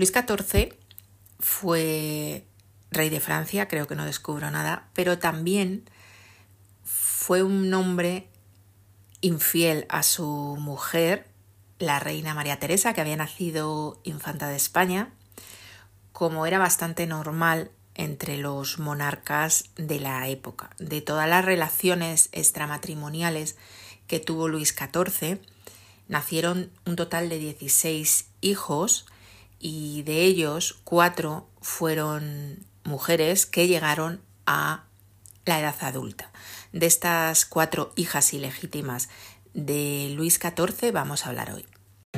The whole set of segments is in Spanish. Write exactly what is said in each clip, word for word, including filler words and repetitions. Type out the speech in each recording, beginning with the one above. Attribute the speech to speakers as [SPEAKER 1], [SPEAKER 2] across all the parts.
[SPEAKER 1] Luis catorce fue rey de Francia, creo que no descubro nada, pero también fue un hombre infiel a su mujer, la reina María Teresa, que había nacido infanta de España, como era bastante normal entre los monarcas de la época. De todas las relaciones extramatrimoniales que tuvo Luis catorce, nacieron un total de dieciséis hijos y de ellos cuatro fueron mujeres que llegaron a la edad adulta. De estas cuatro hijas ilegítimas de Luis catorce vamos a hablar hoy.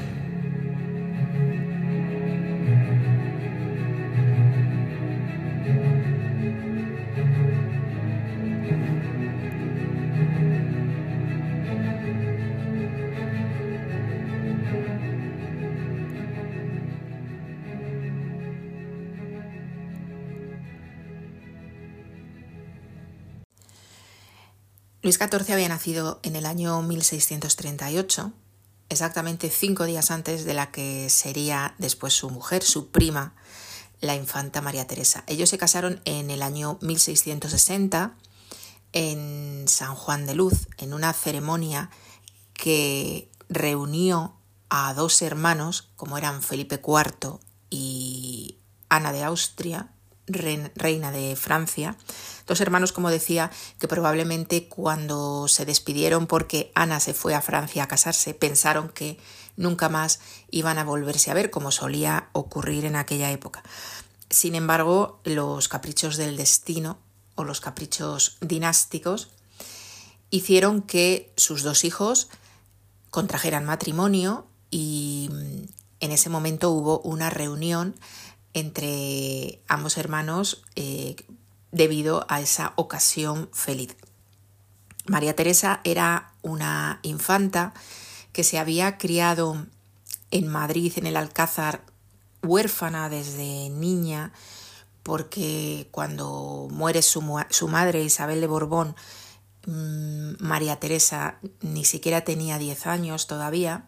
[SPEAKER 1] Luis catorce había nacido en el año mil seiscientos treinta y ocho, exactamente cinco días antes de la que sería después su mujer, su prima, la infanta María Teresa. Ellos se casaron en el año mil seiscientos sesenta en San Juan de Luz, en una ceremonia que reunió a dos hermanos, como eran Felipe cuarto y Ana de Austria, reina de Francia, dos hermanos, como decía, que probablemente cuando se despidieron porque Ana se fue a Francia a casarse, pensaron que nunca más iban a volverse a ver, como solía ocurrir en aquella época. Sin embargo, los caprichos del destino o los caprichos dinásticos hicieron que sus dos hijos contrajeran matrimonio y en ese momento hubo una reunión entre ambos hermanos eh, debido a esa ocasión feliz. María Teresa era una infanta que se había criado en Madrid, en el Alcázar, huérfana desde niña, porque cuando muere su, su madre, Isabel de Borbón, mmm, María Teresa ni siquiera tenía diez años todavía,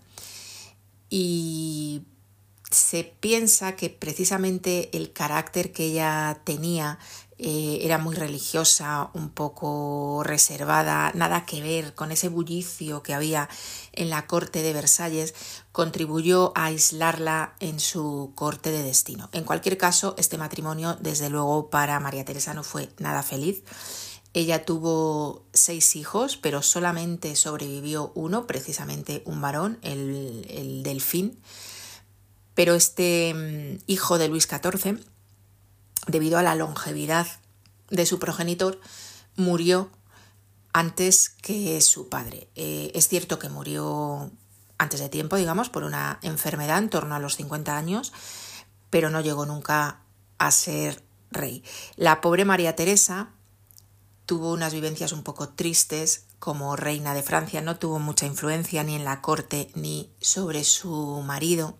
[SPEAKER 1] y se piensa que precisamente el carácter que ella tenía eh, era muy religiosa, un poco reservada, nada que ver con ese bullicio que había en la corte de Versalles, contribuyó a aislarla en su corte de destino. En cualquier caso, este matrimonio, desde luego, para María Teresa no fue nada feliz. Ella tuvo seis hijos, pero solamente sobrevivió uno, precisamente un varón, el, el Delfín. Pero este hijo de Luis catorce, debido a la longevidad de su progenitor, murió antes que su padre. Eh, es cierto que murió antes de tiempo, digamos, por una enfermedad en torno a los cincuenta años, pero no llegó nunca a ser rey. La pobre María Teresa tuvo unas vivencias un poco tristes como reina de Francia, no tuvo mucha influencia ni en la corte ni sobre su marido.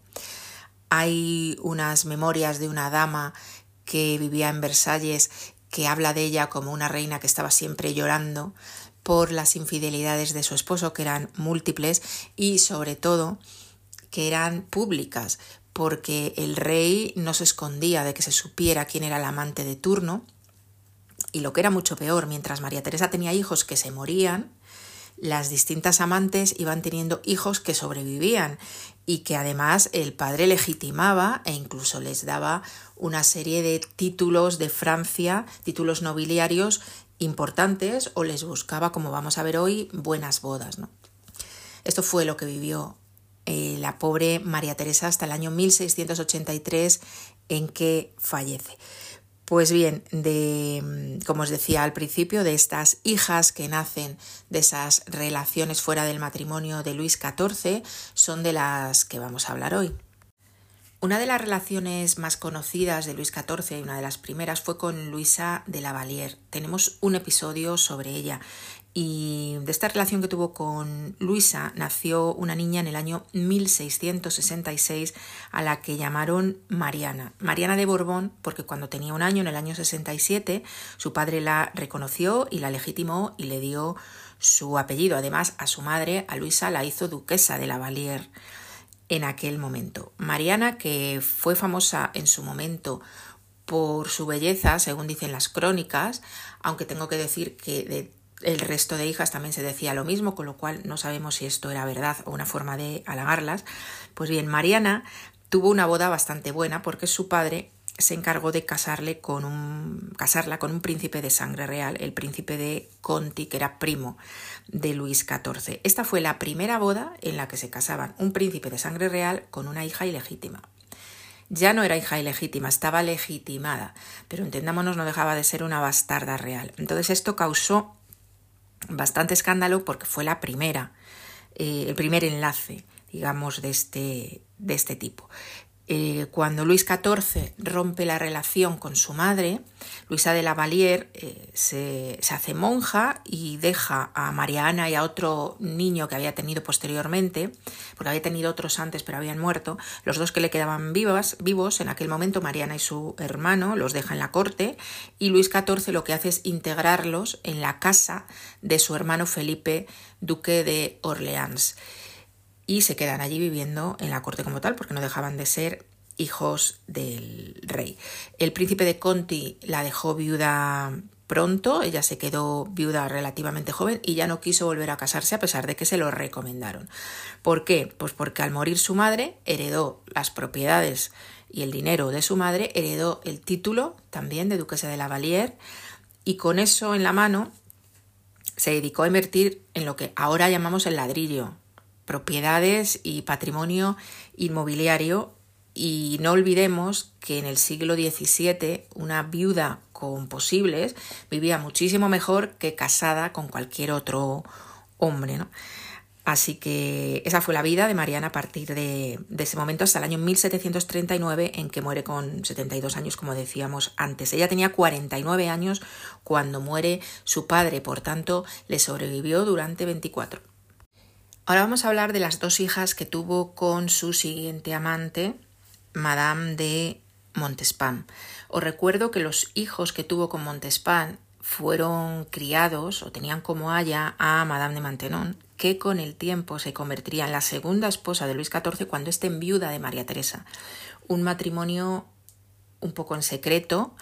[SPEAKER 1] Hay unas memorias de una dama que vivía en Versalles que habla de ella como una reina que estaba siempre llorando por las infidelidades de su esposo, que eran múltiples y sobre todo que eran públicas, porque el rey no se escondía de que se supiera quién era el amante de turno. Y lo que era mucho peor, mientras María Teresa tenía hijos que se morían, las distintas amantes iban teniendo hijos que sobrevivían y que además el padre legitimaba e incluso les daba una serie de títulos de Francia, títulos nobiliarios importantes, o les buscaba, como vamos a ver hoy, buenas bodas, ¿no? Esto fue lo que vivió eh, la pobre María Teresa hasta el año mil seiscientos ochenta y tres, en que fallece. Pues bien, de, como os decía al principio, de estas hijas que nacen de esas relaciones fuera del matrimonio de Luis catorce, son de las que vamos a hablar hoy. Una de las relaciones más conocidas de Luis catorce, y una de las primeras, fue con Luisa de la Vallière. Tenemos un episodio sobre ella. Y de esta relación que tuvo con Luisa nació una niña en el año mil seiscientos sesenta y seis a la que llamaron Mariana. Mariana de Borbón, porque cuando tenía un año, en el año sesenta y siete, su padre la reconoció y la legitimó y le dio su apellido. Además, a su madre, a Luisa, la hizo duquesa de la Vallière. en aquel momento. Mariana, que fue famosa en su momento por su belleza, según dicen las crónicas, aunque tengo que decir que de el resto de hijas también se decía lo mismo, con lo cual no sabemos si esto era verdad o una forma de halagarlas. Pues bien, Mariana tuvo una boda bastante buena porque su padre se encargó de casarle con un, casarla con un príncipe de sangre real, el príncipe de Conti, que era primo de Luis catorce. Esta fue la primera boda en la que se casaban un príncipe de sangre real con una hija ilegítima. Ya no era hija ilegítima, estaba legitimada, pero entendámonos, no dejaba de ser una bastarda real. Entonces esto causó bastante escándalo porque fue la primera, eh, el primer enlace, digamos, de este, de este tipo. Eh, cuando Luis catorce rompe la relación con su madre, Luisa de la Vallière eh, se, se hace monja y deja a María Ana y a otro niño que había tenido posteriormente, porque había tenido otros antes pero habían muerto, los dos que le quedaban vivas, vivos en aquel momento, Mariana y su hermano, los deja en la corte, y Luis catorce lo que hace es integrarlos en la casa de su hermano Felipe, duque de Orleans. Y se quedan allí viviendo en la corte como tal, porque no dejaban de ser hijos del rey. El príncipe de Conti la dejó viuda pronto, ella se quedó viuda relativamente joven y ya no quiso volver a casarse a pesar de que se lo recomendaron. ¿Por qué? Pues porque al morir su madre heredó las propiedades y el dinero de su madre, heredó el título también de duquesa de la Vallière y con eso en la mano se dedicó a invertir en lo que ahora llamamos el ladrillo, propiedades y patrimonio inmobiliario, y no olvidemos que en el siglo diecisiete una viuda con posibles vivía muchísimo mejor que casada con cualquier otro hombre, ¿no? Así que esa fue la vida de Mariana a partir de, de ese momento hasta el año mil setecientos treinta y nueve, en que muere con setenta y dos años, como decíamos antes. Ella tenía cuarenta y nueve años cuando muere su padre, por tanto le sobrevivió durante veinticuatro. Ahora vamos a hablar de las dos hijas que tuvo con su siguiente amante, Madame de Montespan. Os recuerdo que los hijos que tuvo con Montespan fueron criados o tenían como aya a Madame de Maintenon, que con el tiempo se convertiría en la segunda esposa de Luis catorce cuando esté viuda de María Teresa. Un matrimonio un poco en secreto,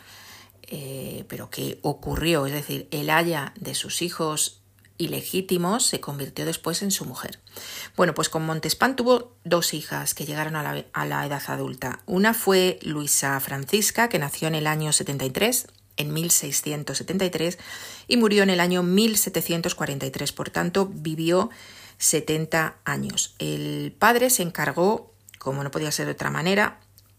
[SPEAKER 1] eh, pero que ocurrió, es decir, el aya de sus hijos ilegítimos se convirtió después en su mujer. Bueno, pues con Montespan tuvo dos hijas que llegaron a la, a la edad adulta. Una fue Luisa Francisca, que nació en el año setenta y tres, en mil seiscientos setenta y tres, y murió en el año mil setecientos cuarenta y tres, por tanto vivió setenta años. El padre se encargó, como no podía ser de otra manera,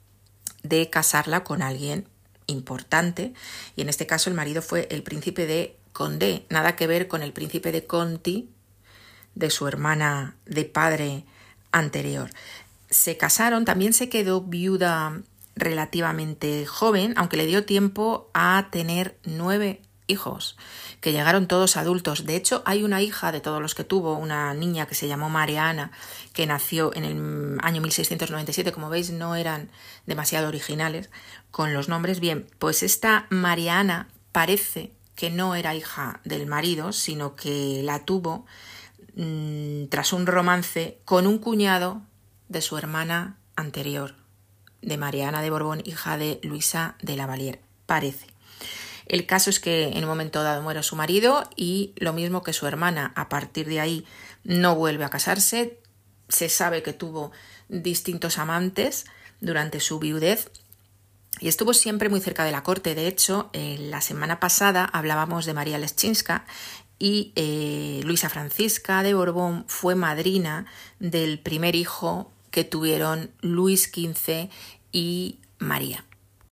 [SPEAKER 1] de casarla con alguien importante, y en este caso el marido fue el príncipe de Condé, nada que ver con el príncipe de Conti, de su hermana de padre anterior. Se casaron, también se quedó viuda relativamente joven, aunque le dio tiempo a tener nueve hijos, que llegaron todos adultos. De hecho, hay una hija de todos los que tuvo, una niña que se llamó María Ana, que nació en el año mil seiscientos noventa y siete. Como veis, no eran demasiado originales con los nombres. Bien, pues esta María Ana parece que no era hija del marido, sino que la tuvo mmm, tras un romance con un cuñado de su hermana anterior, de María Ana de Borbón, hija de Luisa de la Vallière, parece. El caso es que en un momento dado muere su marido y lo mismo que su hermana, a partir de ahí no vuelve a casarse. Se sabe que tuvo distintos amantes durante su viudez y estuvo siempre muy cerca de la corte. De hecho, eh, la semana pasada hablábamos de María Leschinska y eh, Luisa Francisca de Borbón fue madrina del primer hijo que tuvieron Luis quince y María.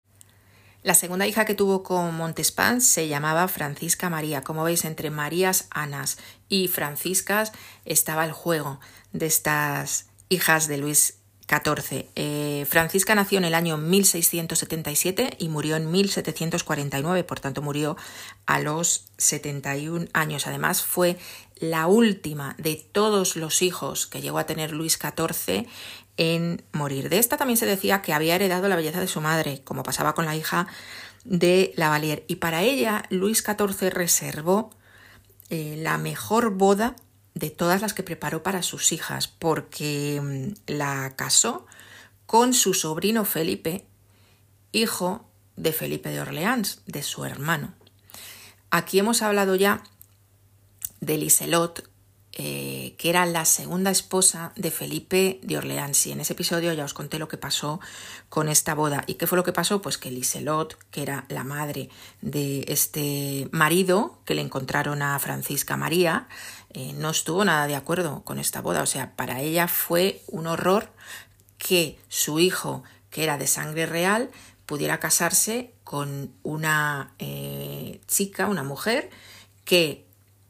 [SPEAKER 1] La segunda hija que tuvo con Montespan se llamaba Francisca María. Como veis, entre Marías, Anas y Franciscas estaba el juego de estas hijas de Luis catorce. Eh, Francisca nació en el año mil seiscientos setenta y siete y murió en mil setecientos cuarenta y nueve, por tanto murió a los setenta y un años. Además, fue la última de todos los hijos que llegó a tener Luis catorce en morir. De esta también se decía que había heredado la belleza de su madre, como pasaba con la hija de la Vallière, y para ella Luis catorce reservó eh, la mejor boda de todas las que preparó para sus hijas, porque la casó con su sobrino Felipe, hijo de Felipe de Orleans, de su hermano. Aquí hemos hablado ya de Liselot, eh, que era la segunda esposa de Felipe de Orleans, y en ese episodio ya os conté lo que pasó con esta boda. ¿Y qué fue lo que pasó? Pues que Liselot, que era la madre de este marido que le encontraron a Francisca María, eh, no estuvo nada de acuerdo con esta boda. O sea, para ella fue un horror que su hijo, que era de sangre real, pudiera casarse con una eh, chica, una mujer, que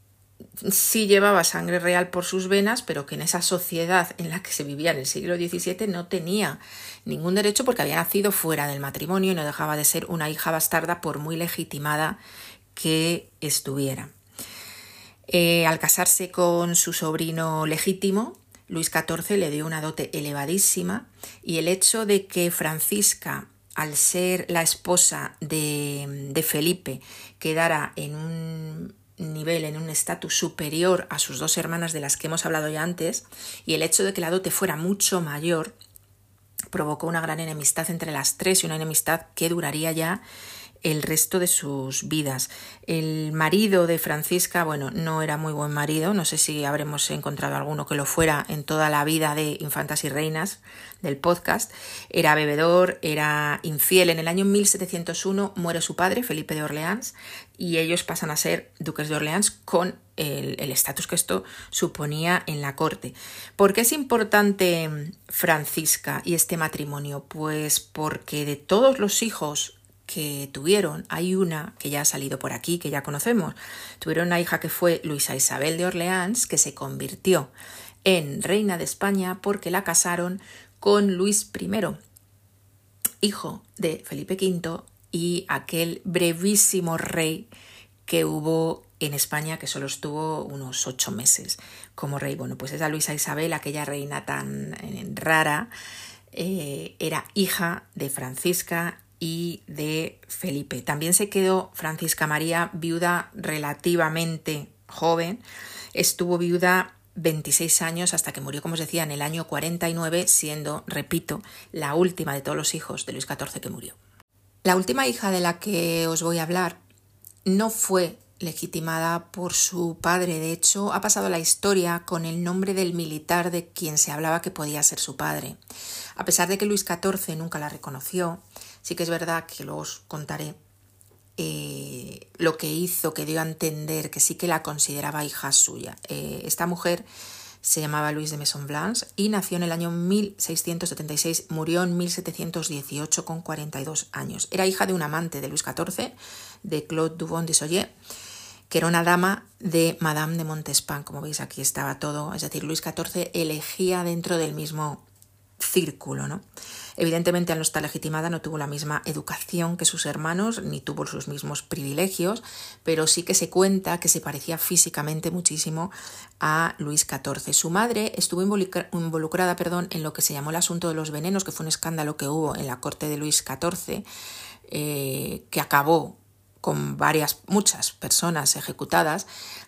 [SPEAKER 1] sí llevaba sangre real por sus venas, pero que en esa sociedad en la que se vivía en el siglo diecisiete no tenía ningún derecho porque había nacido fuera del matrimonio y no dejaba de ser una hija bastarda por muy legitimada que estuviera. Eh, al casarse con su sobrino legítimo, Luis catorce le dio una dote elevadísima, y el hecho de que Francisca, al ser la esposa de, de Felipe, quedara en un nivel, en un estatus superior a sus dos hermanas de las que hemos hablado ya antes, y el hecho de que la dote fuera mucho mayor, provocó una gran enemistad entre las tres, y una enemistad que duraría ya el resto de sus vidas. El marido de Francisca, bueno, no era muy buen marido, no sé si habremos encontrado alguno que lo fuera en toda la vida de Infantas y Reinas del podcast. Era bebedor, era infiel. En el año mil setecientos uno muere su padre, Felipe de Orleans, y ellos pasan a ser duques de Orleans con el estatus que esto suponía en la corte. ¿Por qué es importante Francisca y este matrimonio? Pues porque de todos los hijos que tuvieron, hay una que ya ha salido por aquí, que ya conocemos. Tuvieron una hija que fue Luisa Isabel de Orleans, que se convirtió en reina de España porque la casaron con Luis primero, hijo de Felipe quinto, y aquel brevísimo rey que hubo en España, que solo estuvo unos ocho meses como rey. Bueno, pues esa Luisa Isabel, aquella reina tan eh, rara, eh, era hija de Francisca y de Felipe. También se quedó Francisca María viuda relativamente joven. Estuvo viuda veintiséis años hasta que murió, como os decía, en el año cuarenta y nueve, siendo, repito, la última de todos los hijos de Luis catorce que murió. La última hija de la que os voy a hablar no fue legitimada por su padre. De hecho, ha pasado la historia con el nombre del militar de quien se hablaba que podía ser su padre. A pesar de que Luis catorce nunca la reconoció, sí que es verdad que luego os contaré eh, lo que hizo, que dio a entender que sí que la consideraba hija suya. Eh, esta mujer se llamaba Louise de Maison-Blanche y nació en el año mil seiscientos setenta y seis, murió en mil setecientos dieciocho con cuarenta y dos años. Era hija de un amante de Luis catorce, de Claude Dubon de Soyer, que era una dama de Madame de Montespan. Como veis, aquí estaba todo, es decir, Luis catorce elegía dentro del mismo círculo, ¿no? Evidentemente, al no estar legitimada, no tuvo la misma educación que sus hermanos, ni tuvo sus mismos privilegios, pero sí que se cuenta que se parecía físicamente muchísimo a Luis catorce. Su madre estuvo involucra- involucrada perdón, en lo que se llamó el asunto de los venenos, que fue un escándalo que hubo en la corte de Luis catorce, eh, que acabó con varias, muchas personas ejecutadas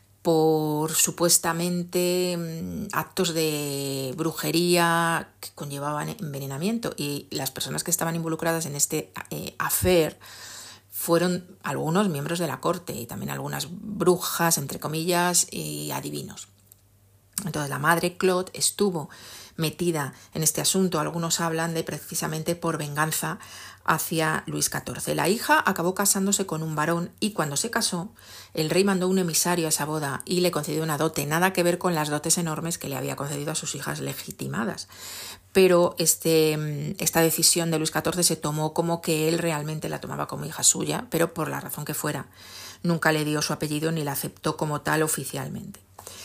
[SPEAKER 1] por supuestamente actos de brujería que conllevaban envenenamiento, y las personas que estaban involucradas en este eh, affair fueron algunos miembros de la corte y también algunas brujas, entre comillas, y adivinos. Entonces la madre Claude estuvo metida en este asunto. Algunos hablan de precisamente por venganza hacia Luis catorce. La hija acabó casándose con un varón y cuando se casó, el rey mandó un emisario a esa boda y le concedió una dote, nada que ver con las dotes enormes que le había concedido a sus hijas legitimadas. Pero este, esta decisión de Luis catorce se tomó como que él realmente la tomaba como hija suya, pero por la razón que fuera, nunca le dio su apellido ni la aceptó como tal oficialmente.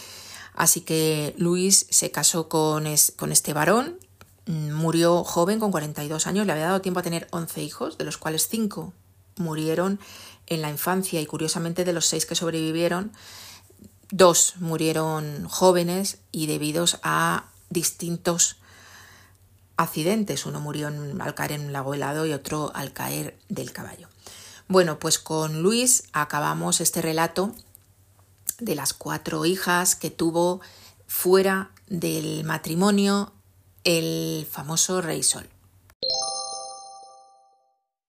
[SPEAKER 1] Así que Luis se casó con, es, con este varón, murió joven con cuarenta y dos años, le había dado tiempo a tener once hijos, de los cuales cinco murieron en la infancia y curiosamente de los seis que sobrevivieron, dos murieron jóvenes y debidos a distintos accidentes. Uno murió en, al caer en un lago helado y otro al caer del caballo. Bueno, pues con Luis acabamos este relato de las cuatro hijas que tuvo fuera del matrimonio el famoso Rey Sol.